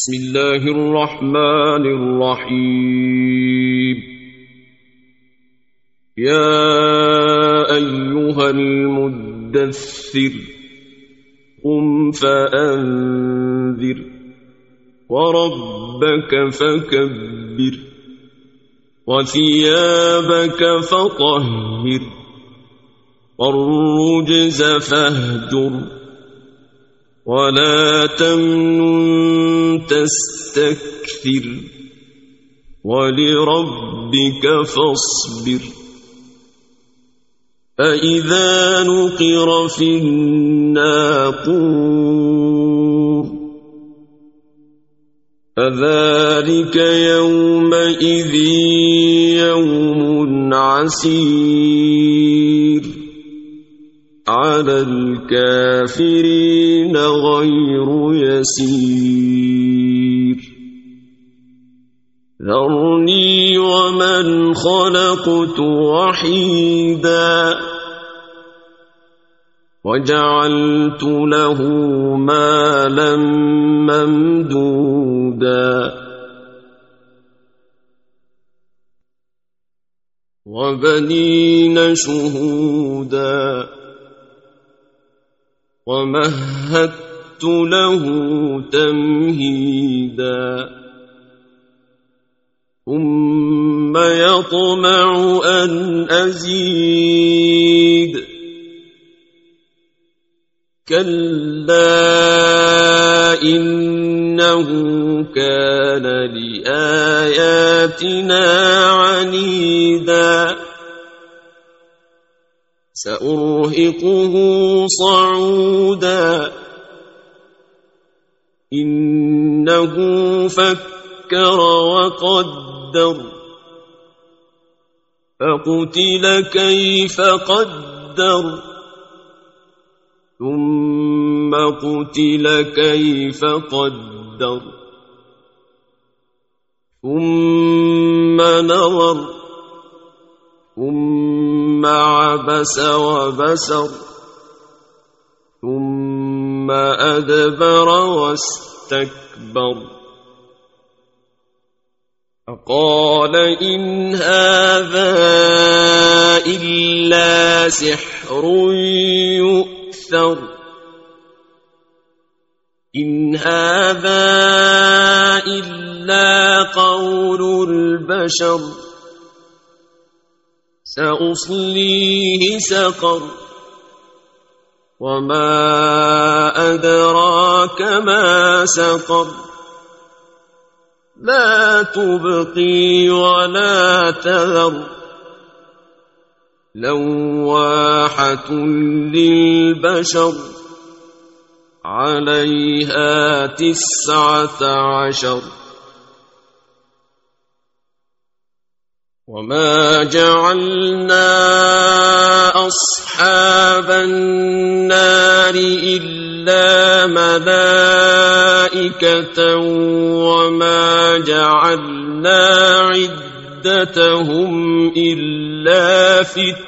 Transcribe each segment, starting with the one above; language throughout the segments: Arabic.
بسم الله الرحمن الرحيم. يا أيها المدثر قم فأنذر وربك فكبر وثيابك فطهر والرجز فاهجر ولا تمنن تستكثر ولربك فاصبر. فإذا نقر في الناقور فذلك يومئذ يوم عسير على الكافرين غير يسير. ذرني ومن خلقت وحيدا وجعلت له مالا ممدودا وبنين شهودا ومهدت له تمهيدا ثم يطمع أن أزيد كلا إنه كان لآياتنا عنيدا سأرهقه صعودا إنه فكر وقدر فقتل كيف قدر ثم قتل كيف قدر ثم نظر ثم عبس وبسر ثم أدبر واستكبر فقال إن هذا إلا سحر يؤثر إن هذا إلا قول البشر سأصليه سقر وما أدراك ما سقر لا تبقي ولا تذر لواحة للبشر عليها 19 وما جعلنا أصحاب النار إلا ملائكة وما جعلنا عدتهم إلا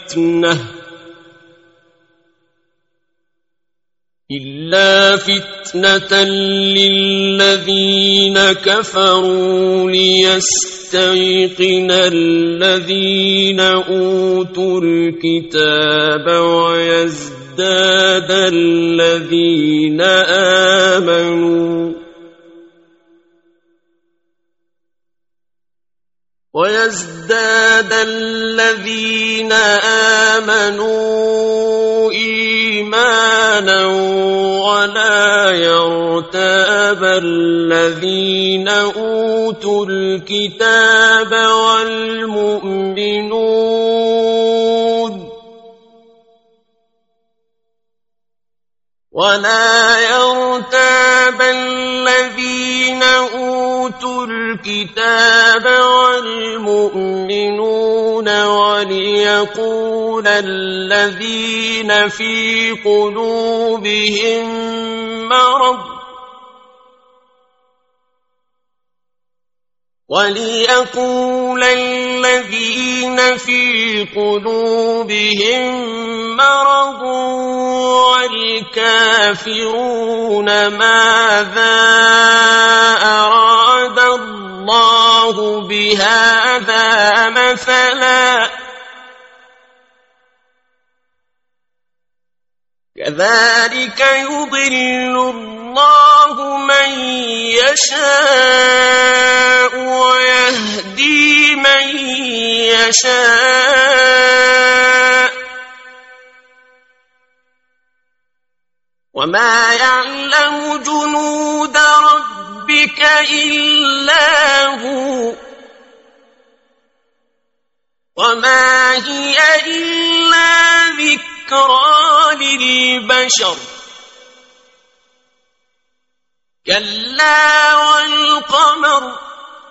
فتنة للذين كفروا ليستيقن الذين أوتوا الكتاب ويزداد الذين آمنوا إيمانا ولا يرتاب الذين أوتوا الكتاب والمؤمنون وليقول الذين في قلوبهم مرض والكافرون ماذا أراد هذا مثلا كذلك يضل الله من يشاء ويهدي من يشاء وما يعلم جنود ربك إلا هو وما هي إلا ذكرى للبشر كلا والقمر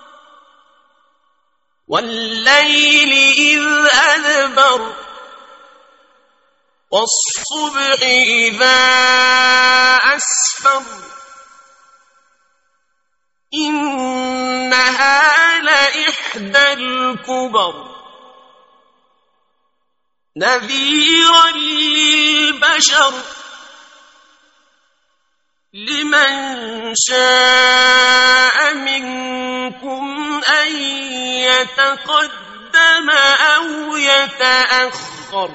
والليل إذ أدبر والصبح إذا أسفر إنها لإحدى الكبر نذيرا للبشر لمن شاء منكم أن يتقدم أو يتأخر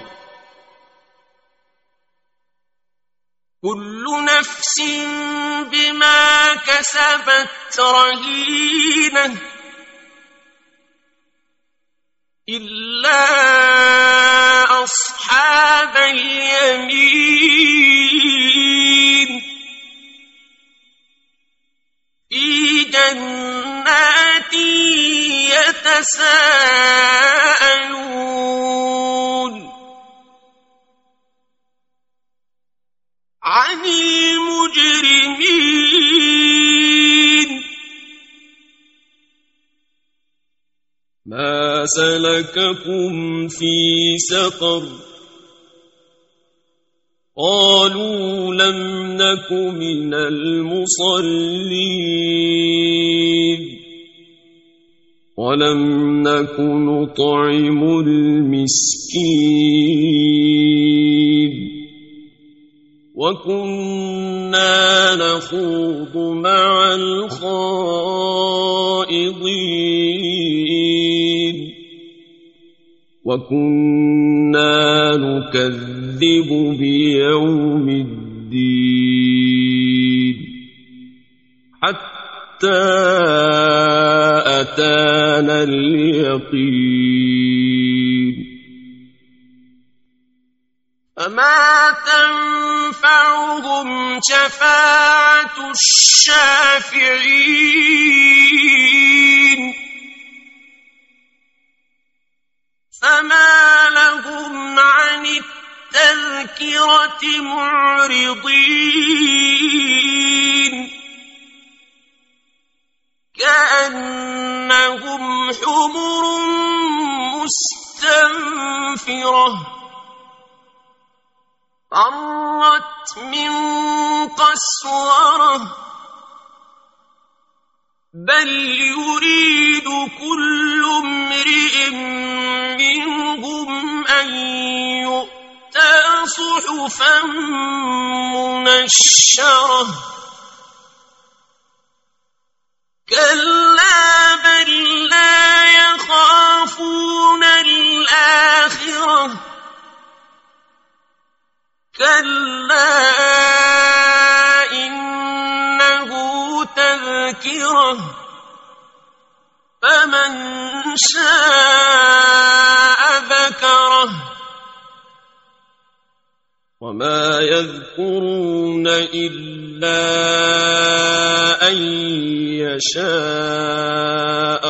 كل نفس بما كسبت رهينة إلا أصحاب اليمين في جنات يتساءلون عن المجرمين ما سلككم في سقر قالوا لم نك من المصلين ولم نك نطعم المسكين وكنا نخوض مع الخائضين وكنا نكذب بيوم الدين حتى أتانا اليقين فما تنفعهم شفاعة الشافعين فما لهم عن التذكرة معرضين كأنهم حمر مستنفرة فرت من قسورة بل يريد كل امرئ منهم أن يؤتى صحفا منشرة كلا بل لا يخافون الآخرة كلا إنه تذكرة فمن شاء ذكره وما يذكرون إلا أن يشاء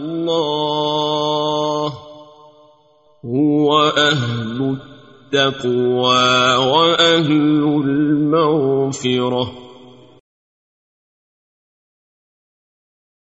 الله هو أهل التقوى وأهل المغفرة